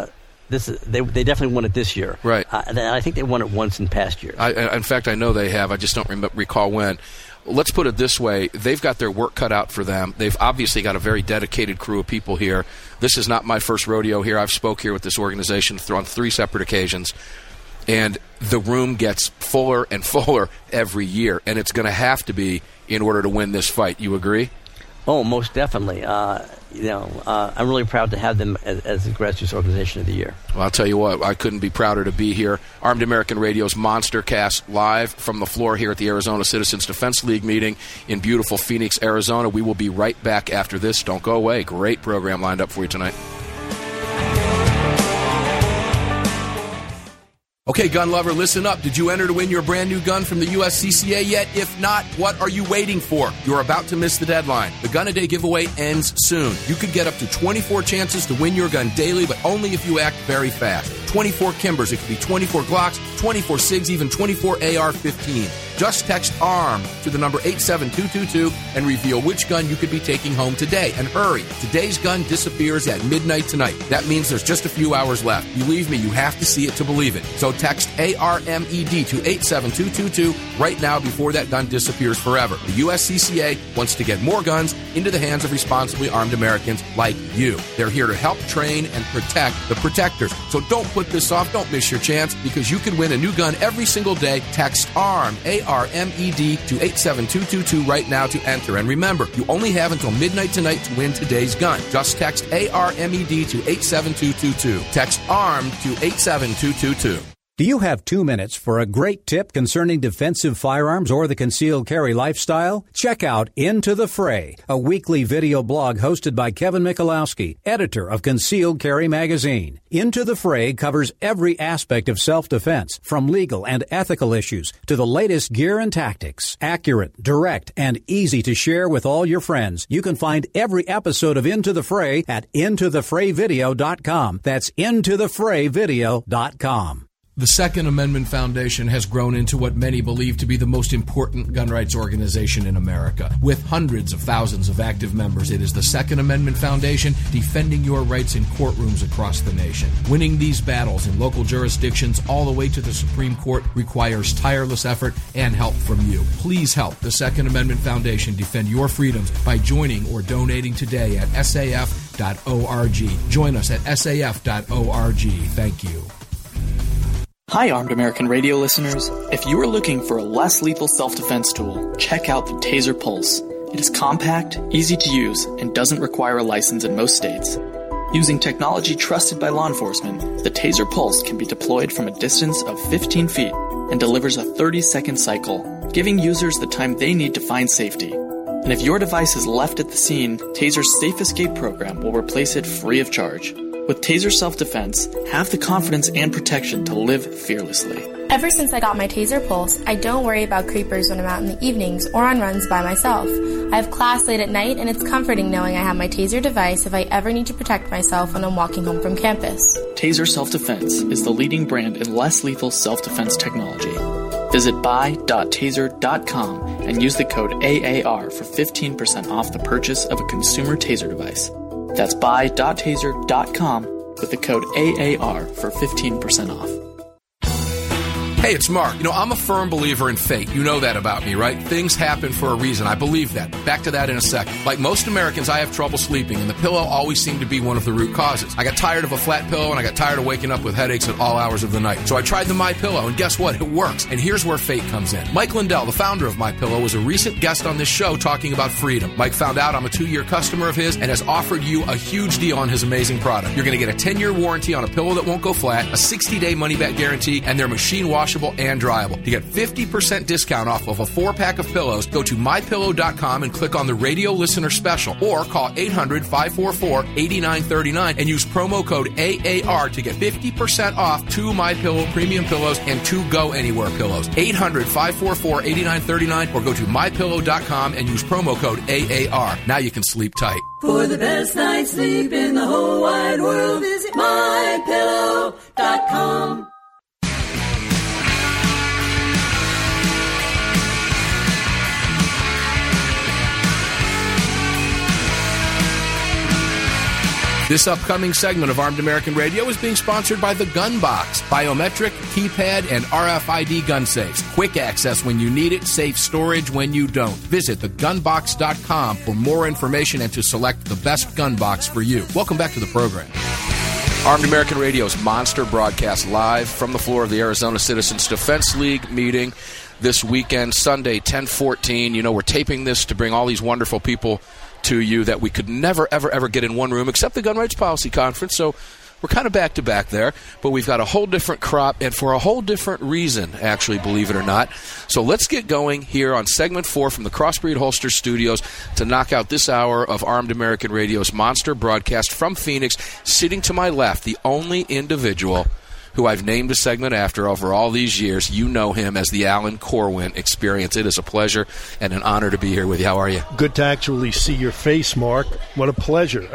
They definitely won it this year. Right. And I think they won it once in past years. In fact, I know they have. I just don't recall when. Let's put it this way. They've got their work cut out for them. They've obviously got a very dedicated crew of people here. This is not my first rodeo here. I've spoke here with this organization on 3 separate occasions. And the room gets fuller and fuller every year. And it's going to have to be in order to win this fight. You agree? Oh, most definitely. I'm really proud to have them as the Grassroots Organization of the Year. Well, I'll tell you what, I couldn't be prouder to be here. Armed American Radio's Monster Cast live from the floor here at the Arizona Citizens Defense League meeting in beautiful Phoenix, Arizona. We will be right back after this. Don't go away. Great program lined up for you tonight. Okay, gun lover, listen up. Did you enter to win your brand new gun from the USCCA yet? If not, what are you waiting for? You're about to miss the deadline. The Gun a Day giveaway ends soon. You could get up to 24 chances to win your gun daily, but only if you act very fast. 24 Kimbers, it could be 24 Glocks, 24 SIGs, even 24 AR-15. Just text ARM to the number 87222 and reveal which gun you could be taking home today. And hurry, today's gun disappears at midnight tonight. That means there's just a few hours left. Believe me, you have to see it to believe it. So text ARMED to 87222 right now before that gun disappears forever. The USCCA wants to get more guns into the hands of responsibly armed Americans like you. They're here to help train and protect the protectors. So don't put this off. Don't miss your chance because you could win a new gun every single day. Text ARM, ARMED to 87222 right now to enter. And remember, you only have until midnight tonight to win today's gun. Just text ARMED to 87222. Text ARM to 87222. Do you have 2 minutes for a great tip concerning defensive firearms or the concealed carry lifestyle? Check out Into the Fray, a weekly video blog hosted by Kevin Michalowski, editor of Concealed Carry magazine. Into the Fray covers every aspect of self-defense, from legal and ethical issues to the latest gear and tactics. Accurate, direct, and easy to share with all your friends. You can find every episode of Into the Fray at intothefrayvideo.com. That's intothefrayvideo.com. The Second Amendment Foundation has grown into what many believe to be the most important gun rights organization in America. With hundreds of thousands of active members, it is the Second Amendment Foundation defending your rights in courtrooms across the nation. Winning these battles in local jurisdictions all the way to the Supreme Court requires tireless effort and help from you. Please help the Second Amendment Foundation defend your freedoms by joining or donating today at saf.org. Join us at saf.org. Thank you. Hi, Armed American Radio listeners. If you are looking for a less lethal self-defense tool, check out the Taser Pulse. It is compact, easy to use, and doesn't require a license in most states. Using technology trusted by law enforcement, the Taser Pulse can be deployed from a distance of 15 feet and delivers a 30-second cycle, giving users the time they need to find safety. And if your device is left at the scene, Taser's Safe Escape program will replace it free of charge. With Taser Self-Defense, have the confidence and protection to live fearlessly. Ever since I got my Taser Pulse, I don't worry about creepers when I'm out in the evenings or on runs by myself. I have class late at night, and it's comforting knowing I have my Taser device if I ever need to protect myself when I'm walking home from campus. Taser Self-Defense is the leading brand in less lethal self-defense technology. Visit buy.taser.com and use the code AAR for 15% off the purchase of a consumer Taser device. That's buy.taser.com with the code AAR for 15% off. Hey, it's Mark. I'm a firm believer in fate. You know that about me, right? Things happen for a reason. I believe that. Back to that in a second. Like most Americans, I have trouble sleeping, and the pillow always seemed to be one of the root causes. I got tired of a flat pillow, and I got tired of waking up with headaches at all hours of the night. So I tried the MyPillow, and guess what? It works. And here's where fate comes in. Mike Lindell, the founder of MyPillow, was a recent guest on this show talking about freedom. Mike found out I'm a 2-year customer of his and has offered you a huge deal on his amazing product. You're going to get a 10-year warranty on a pillow that won't go flat, a 60-day money-back guarantee, and they're machine washable and dryable. To get 50% discount off of a 4-pack of pillows, go to MyPillow.com and click on the radio listener special, or call 800-544-8939 and use promo code AAR to get 50% off 2 MyPillow premium pillows and 2 Go Anywhere pillows. 800-544-8939 or go to MyPillow.com and use promo code AAR. Now you can sleep tight. For the best night's sleep in the whole wide world, visit MyPillow.com. This upcoming segment of Armed American Radio is being sponsored by the Gun Box. Biometric, keypad, and RFID gun safes. Quick access when you need it, safe storage when you don't. Visit thegunbox.com for more information and to select the best gun box for you. Welcome back to the program. Armed American Radio's Monster broadcast live from the floor of the Arizona Citizens Defense League meeting this weekend, Sunday, 10/14. We're taping this to bring all these wonderful people to you that we could never, ever, ever get in one room except the Gun Rights Policy Conference. So we're kind of back to back there, but we've got a whole different crop and for a whole different reason, actually, believe it or not. So let's get going here on segment 4 from the Crossbreed Holster Studios to knock out this hour of Armed American Radio's Monster broadcast from Phoenix. Sitting to my left, the only individual who I've named a segment after over all these years. You know him as the Alan Corwin Experience. It is a pleasure and an honor to be here with you. How are you? Good to actually see your face, Mark. What a pleasure.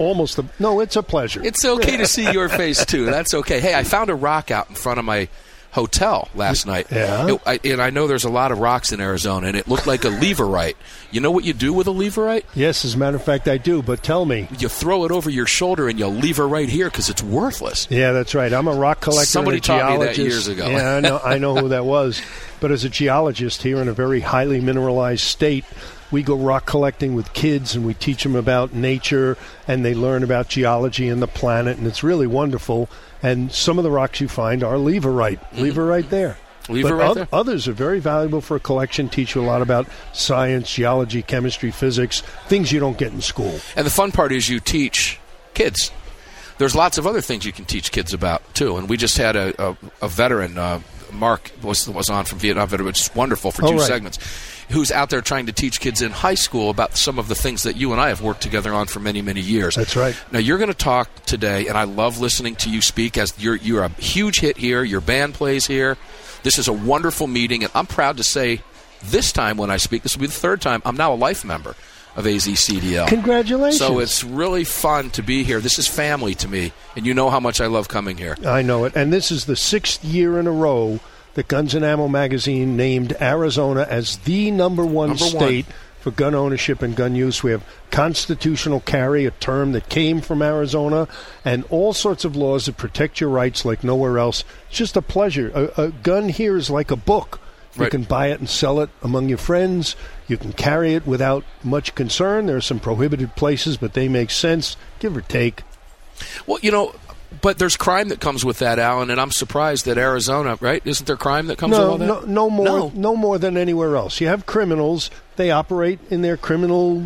It's a pleasure. It's okay to see your face, too. That's okay. Hey, I found a rock out in front of my hotel last night. Yeah. And I know there's a lot of rocks in Arizona, and it looked like a leverite. You know what you do with a leverite? Yes, as a matter of fact, I do, but tell me. You throw it over your shoulder and you leave it right here because it's worthless. Yeah, that's right. I'm a rock collector. Somebody and a taught geologist. me that years ago. Yeah, I know who that was. But as a geologist here in a very highly mineralized state, we go rock collecting with kids, and we teach them about nature, and they learn about geology and the planet, and it's really wonderful. And some of the rocks you find are leverite. Leverite there. There. Others are very valuable for a collection, teach you a lot about science, geology, chemistry, physics, things you don't get in school. And the fun part is you teach kids. There's lots of other things you can teach kids about, too. And we just had a veteran, Mark was on from Vietnam, which is wonderful for two segments, who's out there trying to teach kids in high school about some of the things that you and I have worked together on for many, many years. That's right. Now, you're going to talk today, and I love listening to you speak, as you're a huge hit here. Your band plays here. This is a wonderful meeting, and I'm proud to say this time when I speak, this will be the third time, I'm now a life member of AZCDL. Congratulations. So it's really fun to be here. This is family to me, and you know how much I love coming here. I know it. And this is the 6th year in a row that Guns and Ammo magazine named Arizona as the number one state for gun ownership and gun use. We have constitutional carry, a term that came from Arizona, and all sorts of laws that protect your rights like nowhere else. It's just a pleasure. A gun here is like a book. You can buy it and sell it among your friends. You can carry it without much concern. There are some prohibited places, but they make sense, give or take. Well, but there's crime that comes with that, Alan, and I'm surprised that Arizona, right? Isn't there crime that comes with all that? No more than anywhere else. You have criminals. They operate in their criminal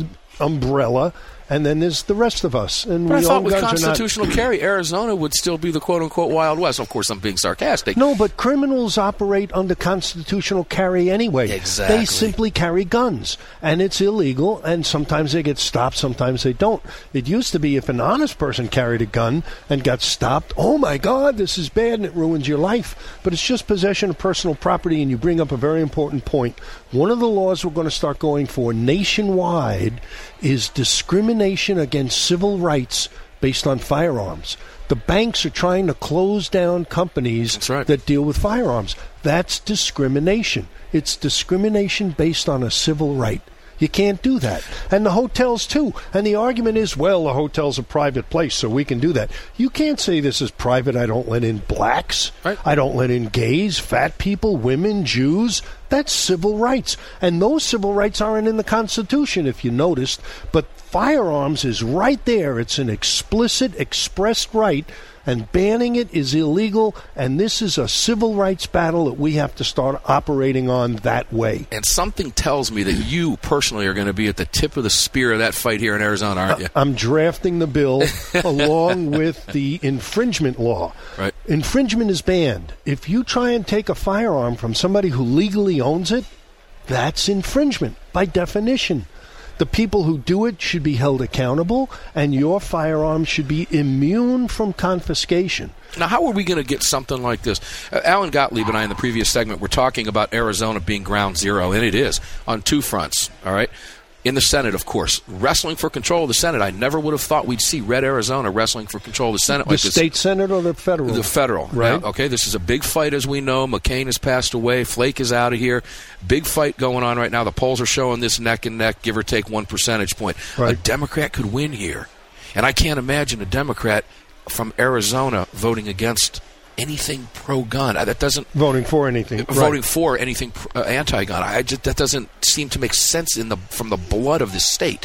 umbrella, and then there's the rest of us. And but I thought with constitutional carry, Arizona would still be the quote-unquote Wild West. Of course, I'm being sarcastic. No, but criminals operate under constitutional carry anyway. Exactly. They simply carry guns, and it's illegal, and sometimes they get stopped, sometimes they don't. It used to be if an honest person carried a gun and got stopped, oh, my God, this is bad, and it ruins your life. But it's just possession of personal property, and you bring up a very important point. One of the laws we're going to start going for nationwide is discrimination against civil rights based on firearms. The banks are trying to close down companies that deal with firearms. That's discrimination. It's discrimination based on a civil right. You can't do that. And the hotels, too. And the argument is, well, the hotel's a private place, so we can do that. You can't say this is private. I don't let in blacks. I don't let in gays, fat people, women, Jews. That's civil rights. And those civil rights aren't in the Constitution, if you noticed. But firearms is right there. It's an explicit, expressed right. And banning it is illegal, and this is a civil rights battle that we have to start operating on that way. And something tells me that you personally are going to be at the tip of the spear of that fight here in Arizona, aren't you? I'm drafting the bill along with the infringement law. Right. Infringement is banned. If you try and take a firearm from somebody who legally owns it, that's infringement by definition. The people who do it should be held accountable, and your firearm should be immune from confiscation. Now, how are we going to get something like this? Alan Gottlieb and I in the previous segment were talking about Arizona being ground zero, and it is, on two fronts, all right? In the Senate, of course. Wrestling for control of the Senate. I never would have thought we'd see Red Arizona wrestling for control of the Senate like this. The state Senate or the federal? The federal. Right. Now, okay, this is a big fight, as we know. McCain has passed away. Flake is out of here. Big fight going on right now. The polls are showing this neck and neck, give or take 1 percentage point. Right. A Democrat could win here. And I can't imagine a Democrat from Arizona voting against anything pro-gun. That doesn't voting for anything. Voting for anything anti-gun. That doesn't seem to make sense from the blood of this state.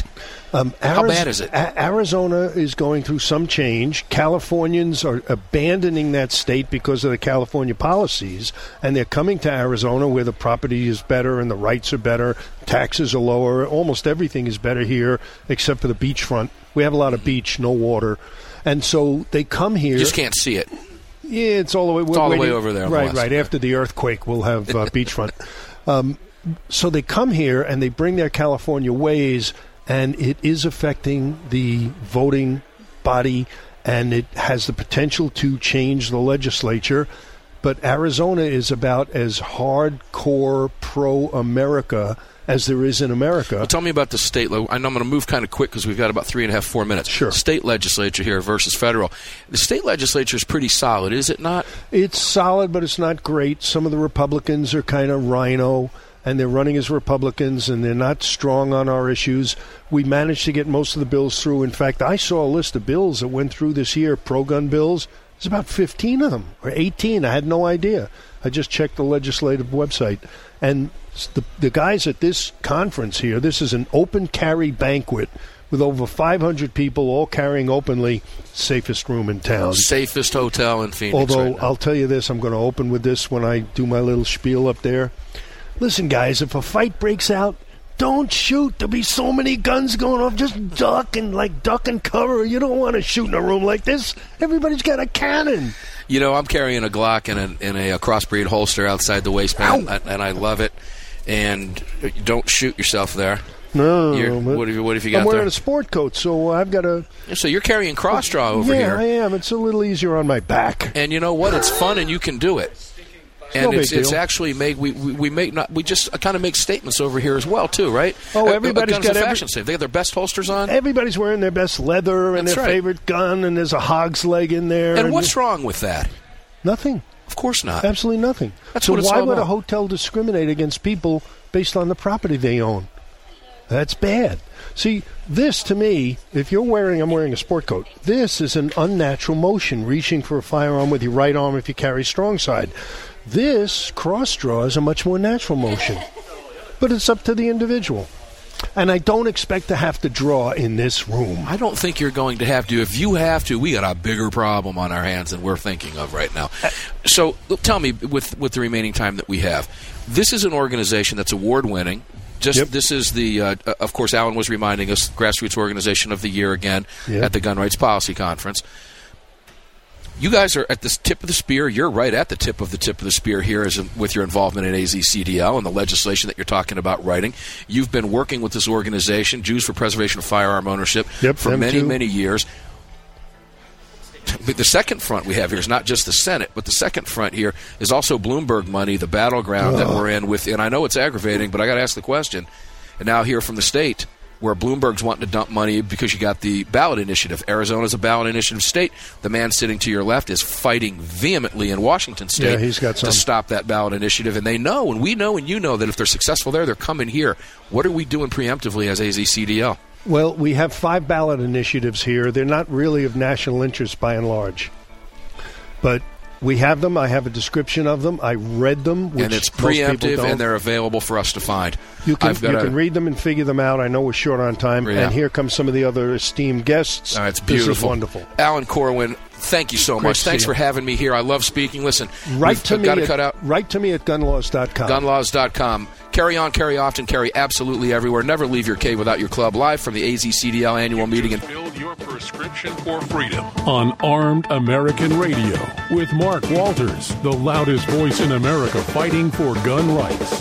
How bad is it? Arizona is going through some change. Californians are abandoning that state because of the California policies, and they're coming to Arizona where the property is better and the rights are better, taxes are lower, almost everything is better here except for the beachfront. We have a lot of beach, no water. And so they come here. You just can't see it. Yeah, it's all the way. It's all the way over there. Right. After the earthquake, we'll have beachfront. So they come here and they bring their California ways, and it is affecting the voting body, and it has the potential to change the legislature. But Arizona is about as hardcore pro-America as there is in America. Well, tell me about the state. I know I'm going to move kind of quick because we've got about 4 minutes. Sure. State legislature here versus federal. The state legislature is pretty solid, is it not? It's solid, but it's not great. Some of the Republicans are kind of rhino, and they're running as Republicans, and they're not strong on our issues. We managed to get most of the bills through. In fact, I saw a list of bills that went through this year, pro-gun bills. There's about 15 of them, or 18. I had no idea. I just checked the legislative website. And the guys at this conference here, this is an open carry banquet with over 500 people all carrying openly. Safest room in town. Safest hotel in Phoenix. Although, right now. I'll tell you this, I'm going to open with this when I do my little spiel up there. Listen, guys, if a fight breaks out, don't shoot. There'll be so many guns going off. Just duck and cover. You don't want to shoot in a room like this. Everybody's got a cannon. You know, I'm carrying a Glock in a crossbreed holster outside the waistband, and I love it. And don't shoot yourself there. No. What have you got I'm wearing there? a sport coat, so I've got a... So you're carrying cross-draw over here. Yeah, I am. It's a little easier on my back. And you know what? It's fun, and you can do it. And it's actually made. We just kind of make statements over here as well too, right? Oh, everybody's got fashion statement. They got their best holsters on. Everybody's wearing their best leather and That's their right. favorite gun, and there's a hog's leg in there. And what's wrong with that? Nothing. Of course not. Absolutely nothing. That's so what it's why all would about. a hotel discriminate against people based on the property they own? That's bad. See, this to me, if I'm wearing a sport coat, this is an unnatural motion, reaching for a firearm with your right arm if you carry strong side. This cross draw is a much more natural motion. But it's up to the individual. And I don't expect to have to draw in this room. I don't think you're going to have to. If you have to, we got a bigger problem on our hands than we're thinking of right now. So tell me, with the remaining time that we have, this is an organization that's award-winning. This is the, of course, Alan was reminding us, Grassroots Organization of the Year again at the Gun Rights Policy Conference. You guys are at the tip of the spear. You're right at the tip of the spear here with your involvement in AZCDL and the legislation that you're talking about writing. You've been working with this organization, Jews for Preservation of Firearm Ownership, for many years. But the second front we have here is not just the Senate, but the second front here is also Bloomberg money, the battleground that we're in with. And I know it's aggravating, but I got to ask the question. And now here from the state, where Bloomberg's wanting to dump money because you got the ballot initiative. Arizona's a ballot initiative state. The man sitting to your left is fighting vehemently in Washington state to stop that ballot initiative. And they know, and we know, and you know that if they're successful there, they're coming here. What are we doing preemptively as AZCDL? Well, we have 5 ballot initiatives here. They're not really of national interest by and large. But we have them. I have a description of them. I read them. Which and it's most people preemptive, don't. and they're available for us to find. You can read them and figure them out. I know we're short on time. Yeah. And here come some of the other esteemed guests. It's beautiful. This is wonderful. Alan Corwin, thank you so much. Thanks for having me here. I love speaking. Listen, write to me at gunlaws.com. Gunlaws.com. Carry on, carry often, carry absolutely everywhere. Never leave your cave without your club. Live from the AZCDL annual meeting. Build your prescription for freedom on Armed American Radio with Mark Walters, the loudest voice in America fighting for gun rights.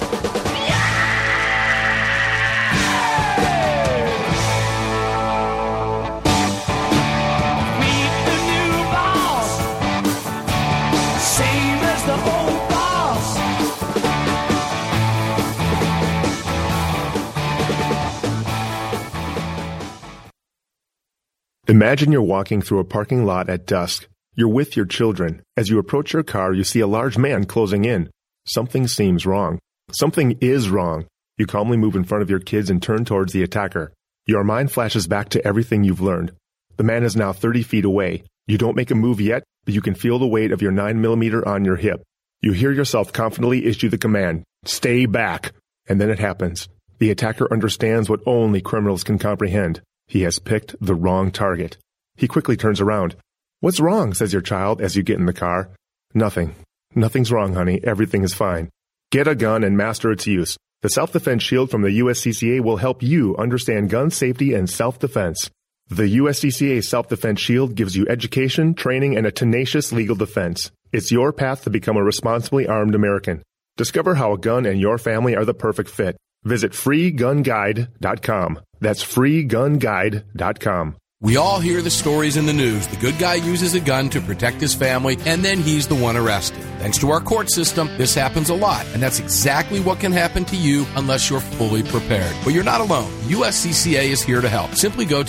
Imagine you're walking through a parking lot at dusk. You're with your children. As you approach your car, you see a large man closing in. Something seems wrong. Something is wrong. You calmly move in front of your kids and turn towards the attacker. Your mind flashes back to everything you've learned. The man is now 30 feet away. You don't make a move yet, but you can feel the weight of your 9mm on your hip. You hear yourself confidently issue the command, "Stay back." And then it happens. The attacker understands what only criminals can comprehend. He has picked the wrong target. He quickly turns around. "What's wrong?" says your child as you get in the car. "Nothing. Nothing's wrong, honey. Everything is fine. Get a gun and master its use. The Self-Defense Shield from the USCCA will help you understand gun safety and self-defense. The USCCA Self-Defense Shield gives you education, training, and a tenacious legal defense. It's your path to become a responsibly armed American. Discover how a gun and your family are the perfect fit. Visit freegunguide.com. That's freegunguide.com. We all hear the stories in the news. The good guy uses a gun to protect his family, and then he's the one arrested. Thanks to our court system, this happens a lot, and that's exactly what can happen to you unless you're fully prepared. But you're not alone. USCCA is here to help. Simply go to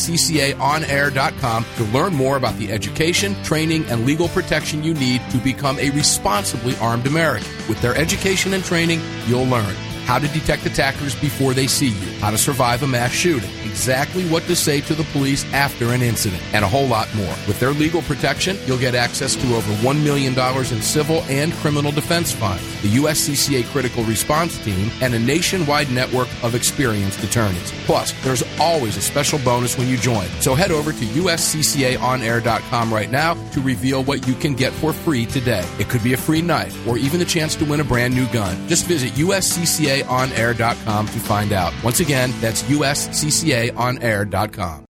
usccaonair.com to learn more about the education, training, and legal protection you need to become a responsibly armed American. With their education and training, you'll learn how to detect attackers before they see you, how to survive a mass shooting, exactly what to say to the police after an incident, and a whole lot more. With their legal protection, you'll get access to over $1 million in civil and criminal defense funds, the USCCA Critical Response Team, and a nationwide network of experienced attorneys. Plus, there's always a special bonus when you join. So head over to usccaonair.com right now to reveal what you can get for free today. It could be a free knife or even the chance to win a brand new gun. Just visit usccaonair.com to find out. Once again, that's usccaonair.com.